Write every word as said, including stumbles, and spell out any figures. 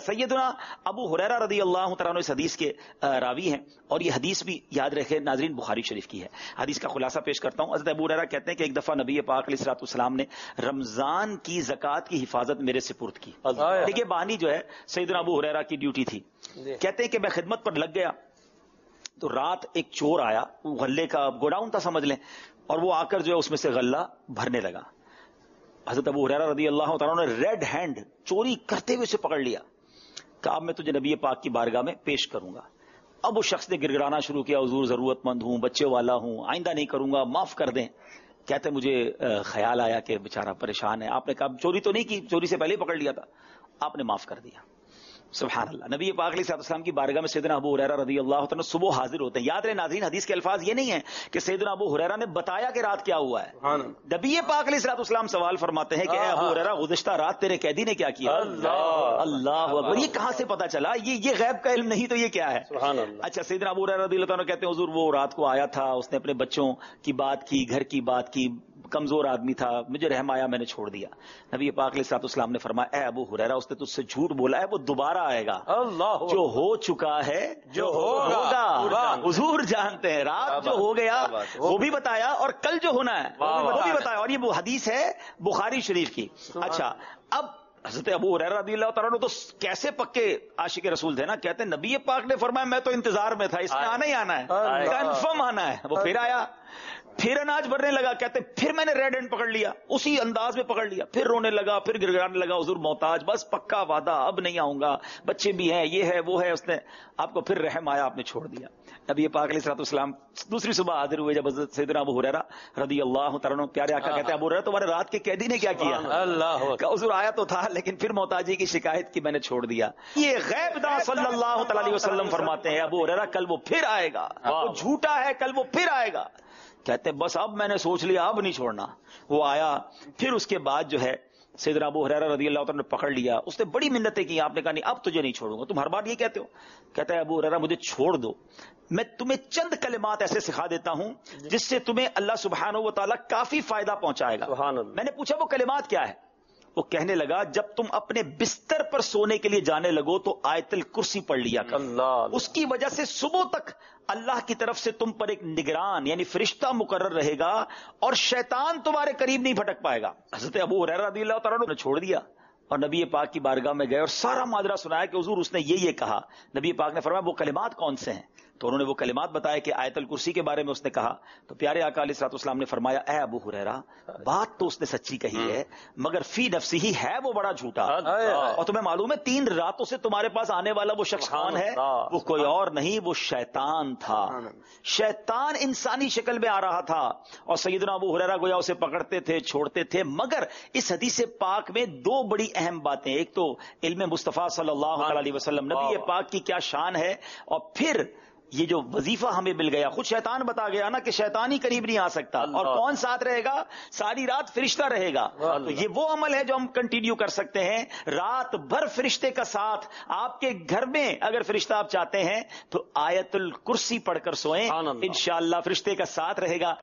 سیدنا ابو ہریرہ رضی اللہ تعالیٰ عنہ اس حدیث کے راوی ہیں، اور یہ حدیث بھی یاد رکھے ناظرین بخاری شریف کی ہے۔ حدیث کا خلاصہ پیش کرتا ہوں۔ حضرت ابو ہریرہ کہتے ہیں کہ ایک دفعہ نبی پاک علیہ الصلوۃ والسلام نے رمضان کی زکوٰۃ کی حفاظت میرے سپرد کی۔ دیکھیے بانی جو ہے سیدنا ابو ہریرہ کی ڈیوٹی تھی۔ کہتے ہیں کہ میں خدمت پر لگ گیا تو رات ایک چور آیا، وہ غلے کا گوڈاؤن تھا سمجھ لیں، اور وہ آ کر جو ہے اس میں سے غلہ بھرنے لگا۔ حضرت ابو ہریرہ رضی اللہ تعالیٰ نے ریڈ ہینڈ چوری کرتے ہوئے اسے پکڑ لیا، کہا اب میں تجھے نبی پاک کی بارگاہ میں پیش کروں گا۔ اب اس شخص نے گڑگڑانا شروع کیا، حضور ضرورت مند ہوں، بچے والا ہوں، آئندہ نہیں کروں گا، معاف کر دیں۔ کہتے مجھے خیال آیا کہ بیچارہ پریشان ہے، آپ نے کہا چوری تو نہیں کی، چوری سے پہلے ہی پکڑ لیا تھا، آپ نے معاف کر دیا۔ سبحان اللہ۔ نبی پاک علیہ السلام کی بارگاہ میں سیدنا ابو ہریرہ رضی اللہ عنہ صبح حاضر ہوتے ہیں۔ یاد رہے ناظرین حدیث کے الفاظ یہ نہیں ہیں کہ سیدنا ابو ہریرہ نے بتایا کہ رات کیا ہوا ہے۔ نبی پاک علیہ السلام سوال فرماتے ہیں کہ اے ابو ہریرہ گزشتہ رات تیرے قیدی نے کیا کیا؟ اللہ اکبر۔ یہ کہاں سے پتا چلا؟ یہ یہ غیب کا علم نہیں تو یہ کیا ہے؟ اچھا سیدنا ابو ہریرہ رضی اللہ عنہ کہتے ہیں حضور وہ رات کو آیا تھا، اس نے اپنے بچوں کی بات کی، گھر کی بات کی، کمزور آدمی تھا، مجھے رحم آیا، میں نے چھوڑ دیا۔ نبی پاک علیہ السلام نے فرمایا اے ابو ہریرہ اس نے تجھ سے جھوٹ بولا ہے، وہ دوبارہ آئے گا، جو ہو چکا ہے جو ہوگا حضور جانتے ہیں۔ رات جو ہو گیا وہ بھی بتایا، اور کل جو ہونا ہے وہ بھی بتایا، اور یہ وہ حدیث ہے بخاری شریف کی۔ اچھا اب حضرت ابو ہریرہ رضی اللہ تعالیٰ عنہ تو کیسے پکے عاشق رسول تھے نا، کہتے ہیں نبی پاک نے فرمایا میں تو انتظار میں تھا، اس نے آنا ہی آنا ہے، کنفرم آنا ہے۔ وہ پھر آیا، پھر اناج بھرنے لگا، کہتے پھر میں نے ریڈ ہینڈ پکڑ لیا، اسی انداز میں پکڑ لیا، پھر رونے لگا، پھر گڑگڑانے لگا، حضور محتاج، بس پکا وعدہ، اب نہیں آؤں گا، بچے بھی ہیں، یہ ہے وہ ہے۔ اس نے آپ کو پھر رحم آیا، آپ نے چھوڑ دیا۔ نبی پاک علیہ الصلوۃ والسلام دوسری صبح حاضر ہوئے، جب حضرت سیدنا ابو ہریرہ رضی اللہ تعالیٰ عنہ پیارے آقا کہتے ہیں ابو ہریرہ تمہارے رات کے قیدی نے کیا کیا؟ اللہ کہ حضور آیا تو تھا لیکن پھر محتاجی کی شکایت کی، میں نے چھوڑ دیا۔ یہ غیب داں صلی اللہ تعالی علیہ وسلم فرماتے ہیں ابو ہریرہ کل وہ پھر آئے گا، وہ جھوٹا ہے، کل وہ پھر آئے گا۔ کہتے بس اب میں نے سوچ لیا اب نہیں چھوڑنا۔ وہ آیا، پھر اس کے بعد جو ہے سیدنا ابو ہریرہ رضی اللہ عنہ نے پکڑ لیا، اس نے بڑی منتیں کی، آپ نے کہا نہیں اب تجھے نہیں چھوڑوں گا، تم ہر بار یہ کہتے ہو۔ کہتا ہے ابو ہریرہ مجھے چھوڑ دو، میں تمہیں چند کلمات ایسے سکھا دیتا ہوں جس سے تمہیں اللہ سبحانہ و تعالیٰ کافی فائدہ پہنچائے گا۔ میں نے پوچھا وہ کلمات کیا ہے؟ وہ کہنے لگا جب تم اپنے بستر پر سونے کے لیے جانے لگو تو آیت الکرسی پڑھ لیا کر، اس کی وجہ سے صبح تک اللہ کی طرف سے تم پر ایک نگران یعنی فرشتہ مقرر رہے گا، اور شیطان تمہارے قریب نہیں بھٹک پائے گا۔ حضرت ابو ہریرہ رضی اللہ تعالیٰ عنہ نے چھوڑ دیا اور نبی پاک کی بارگاہ میں گئے اور سارا ماجرا سنایا کہ حضور اس نے یہ یہ کہا۔ نبی پاک نے فرمایا وہ کلمات کون سے ہیں؟ تو انہوں نے وہ کلمات بتایا کہ آیت الکرسی کے بارے میں اس نے کہا۔ تو پیارے آقا علیہ الصلوۃ والسلام نے فرمایا اے ابو ہریرہ بات تو اس نے سچی کہی ہے، مگر فی نفسی ہی ہے وہ بڑا جھوٹا، اور تمہیں معلوم ہے تین راتوں سے تمہارے پاس آنے والا وہ شخص کون ہے؟ وہ کوئی اور نہیں، وہ شیطان تھا۔ شیطان انسانی شکل میں آ رہا تھا، اور سیدنا ابو ہریرہ گویا اسے پکڑتے تھے، چھوڑتے تھے۔ مگر اس حدیث پاک میں دو بڑی اہم باتیں، ایک تو علم مصطفیٰ صلی اللہ علیہ وسلم نبی پاک کی کیا شان ہے، اور پھر یہ جو وظیفہ ہمیں مل گیا، خود شیطان بتا گیا نا کہ شیطان ہی قریب نہیں آ سکتا، اور کون ساتھ رہے گا؟ ساری رات فرشتہ رہے گا۔ تو یہ وہ عمل ہے جو ہم کنٹینیو کر سکتے ہیں، رات بھر فرشتے کا ساتھ۔ آپ کے گھر میں اگر فرشتہ آپ چاہتے ہیں تو آیت الکرسی پڑھ کر سوئیں، انشاءاللہ فرشتے کا ساتھ رہے گا۔